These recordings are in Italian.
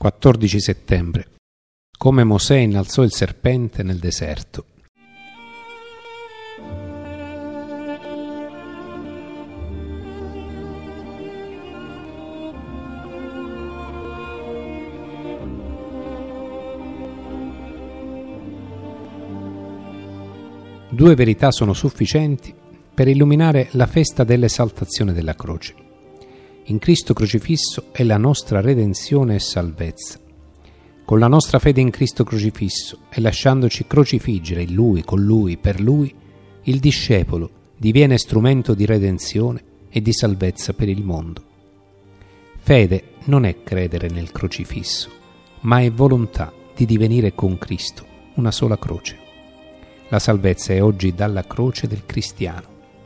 14 settembre. Come Mosè innalzò il serpente nel deserto. Due verità sono sufficienti per illuminare la festa dell'esaltazione della croce. In Cristo crocifisso è la nostra redenzione e salvezza. Con la nostra fede in Cristo crocifisso e lasciandoci crocifiggere in Lui, con Lui, per Lui, il discepolo diviene strumento di redenzione e di salvezza per il mondo. Fede non è credere nel crocifisso, ma è volontà di divenire con Cristo una sola croce. La salvezza è oggi dalla croce del cristiano.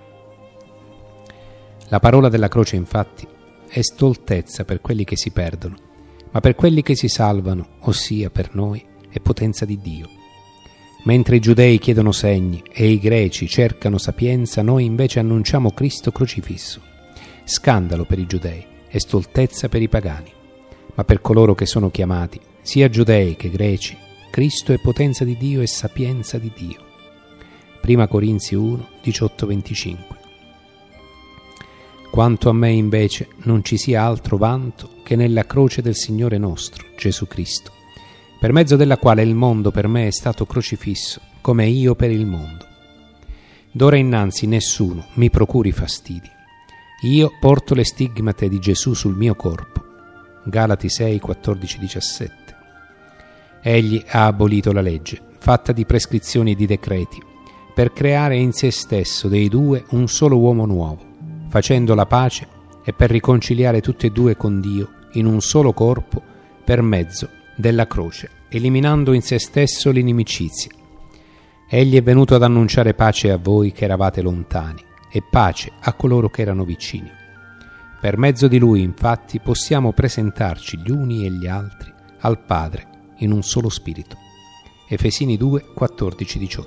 La parola della croce, infatti, è stoltezza per quelli che si perdono, ma per quelli che si salvano, ossia per noi, è potenza di Dio. Mentre i giudei chiedono segni e i greci cercano sapienza, noi invece annunciamo Cristo crocifisso. Scandalo per i giudei e stoltezza per i pagani, ma per coloro che sono chiamati, sia giudei che greci, Cristo è potenza di Dio e sapienza di Dio. 1 Corinzi 1, 18-25. Quanto a me invece non ci sia altro vanto che nella croce del Signore nostro, Gesù Cristo, per mezzo della quale il mondo per me è stato crocifisso, come io per il mondo. D'ora innanzi nessuno mi procuri fastidi. Io porto le stigmate di Gesù sul mio corpo. Galati 6, 14-17. Egli ha abolito la legge, fatta di prescrizioni e di decreti, per creare in se stesso dei due un solo uomo nuovo, facendo la pace e per riconciliare tutti e due con Dio in un solo corpo per mezzo della croce, eliminando in se stesso l'inimicizia. Egli è venuto ad annunciare pace a voi che eravate lontani e pace a coloro che erano vicini. Per mezzo di Lui, infatti, possiamo presentarci gli uni e gli altri al Padre in un solo spirito. Efesini 2, 14-18.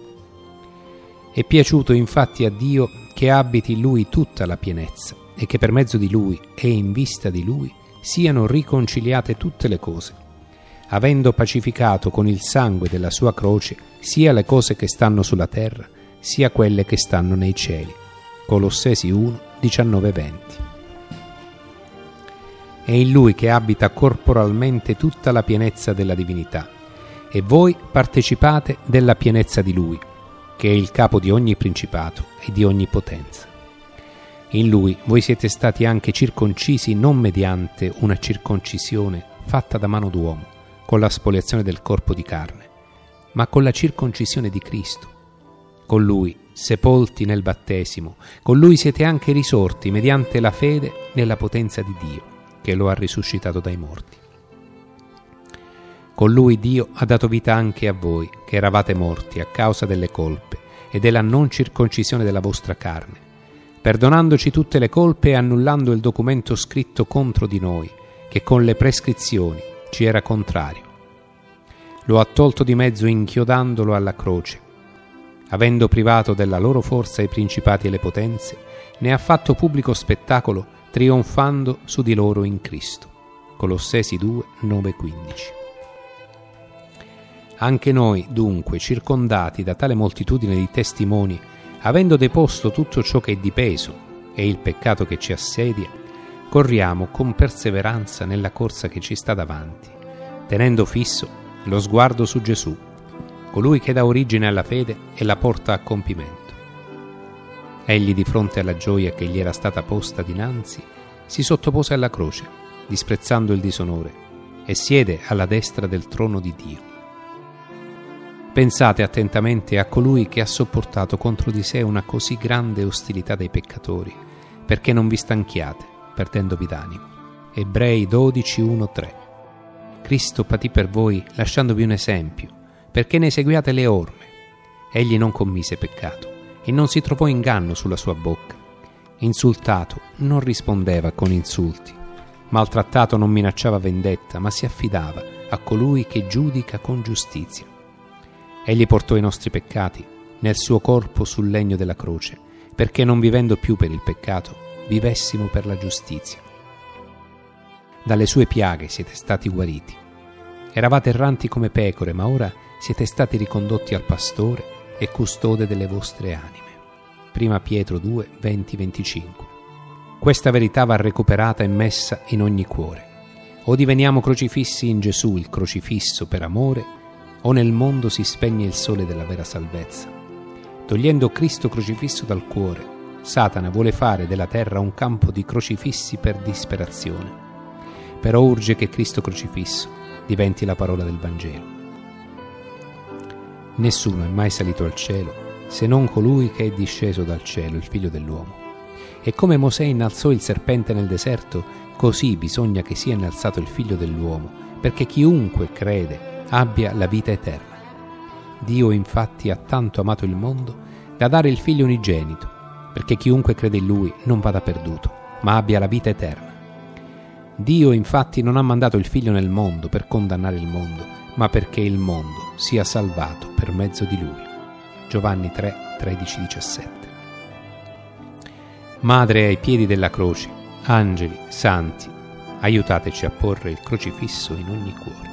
È piaciuto infatti a Dio che abiti in Lui tutta la pienezza e che per mezzo di Lui e in vista di Lui siano riconciliate tutte le cose, avendo pacificato con il sangue della sua croce sia le cose che stanno sulla terra, sia quelle che stanno nei cieli. Colossesi 1, 19-20. È in Lui che abita corporalmente tutta la pienezza della divinità, e voi partecipate della pienezza di Lui, che è il capo di ogni principato e di ogni potenza. In Lui voi siete stati anche circoncisi non mediante una circoncisione fatta da mano d'uomo, con la spoliazione del corpo di carne, ma con la circoncisione di Cristo. Con Lui, sepolti nel battesimo, con Lui siete anche risorti mediante la fede nella potenza di Dio, che lo ha risuscitato dai morti. Con Lui Dio ha dato vita anche a voi, che eravate morti a causa delle colpe e della non circoncisione della vostra carne, perdonandoci tutte le colpe e annullando il documento scritto contro di noi, che con le prescrizioni ci era contrario. Lo ha tolto di mezzo inchiodandolo alla croce. Avendo privato della loro forza i principati e le potenze, ne ha fatto pubblico spettacolo, trionfando su di loro in Cristo. Colossesi 2, 9-15. Anche noi, dunque, circondati da tale moltitudine di testimoni, avendo deposto tutto ciò che è di peso e il peccato che ci assedia, corriamo con perseveranza nella corsa che ci sta davanti, tenendo fisso lo sguardo su Gesù, colui che dà origine alla fede e la porta a compimento. Egli, di fronte alla gioia che gli era stata posta dinanzi, si sottopose alla croce, disprezzando il disonore, e siede alla destra del trono di Dio. Pensate attentamente a colui che ha sopportato contro di sé una così grande ostilità dei peccatori, perché non vi stanchiate, perdendovi d'animo. Ebrei 12, 1-3. Cristo patì per voi lasciandovi un esempio, perché ne seguiate le orme. Egli non commise peccato e non si trovò inganno sulla sua bocca. Insultato non rispondeva con insulti, maltrattato non minacciava vendetta, ma si affidava a colui che giudica con giustizia. Egli portò i nostri peccati nel suo corpo sul legno della croce, perché non vivendo più per il peccato, vivessimo per la giustizia. Dalle sue piaghe siete stati guariti. Eravate erranti come pecore, ma ora siete stati ricondotti al pastore e custode delle vostre anime. 1 Pietro 2, 20-25. Questa verità va recuperata e messa in ogni cuore. O diveniamo crocifissi in Gesù, il crocifisso per amore, o nel mondo si spegne il sole della vera salvezza. Togliendo Cristo crocifisso dal cuore, Satana vuole fare della terra un campo di crocifissi per disperazione. Però urge che Cristo crocifisso diventi la parola del Vangelo. Nessuno è mai salito al cielo se non colui che è disceso dal cielo, il Figlio dell'uomo. E come Mosè innalzò il serpente nel deserto, così bisogna che sia innalzato il Figlio dell'uomo, perché chiunque crede abbia la vita eterna. Dio infatti ha tanto amato il mondo da dare il Figlio unigenito, perché chiunque crede in Lui non vada perduto, ma abbia la vita eterna. Dio infatti non ha mandato il Figlio nel mondo per condannare il mondo, ma perché il mondo sia salvato per mezzo di Lui. Giovanni 3, 13-17. Madre ai piedi della croce, angeli, santi, aiutateci a porre il crocifisso in ogni cuore.